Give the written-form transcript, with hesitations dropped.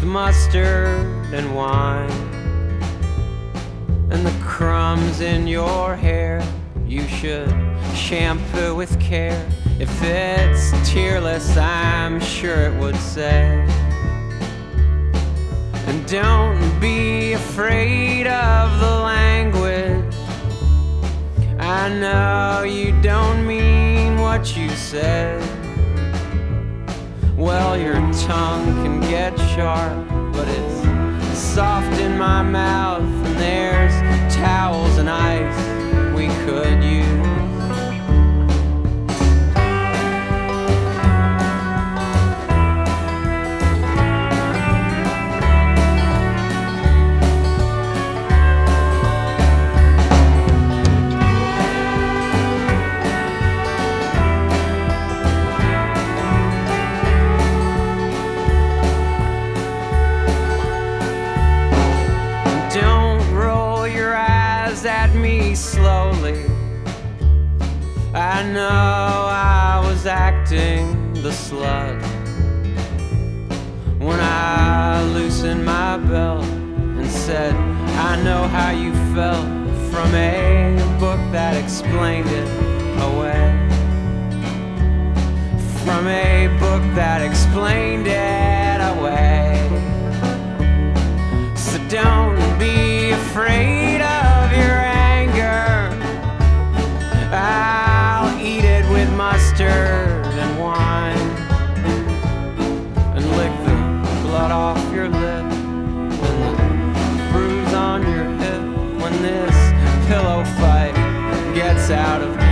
mustard and wine, and the crumbs in your hair you should shampoo with care. If it's tearless, I'm sure it would say. And don't be afraid of the language. I know you don't mean what you said. Well, your tongue can get sharp, but it's soft in my mouth, and there's towels and ice we could use. At me slowly. I know I was acting the slut when I loosened my belt and said, I know how you felt, from a book that explained it away. From a book that explained it away. So don't be afraid of your anger. I'll eat it with mustard and wine, and lick the blood off your lip and the bruise on your hip when this pillow fight gets out of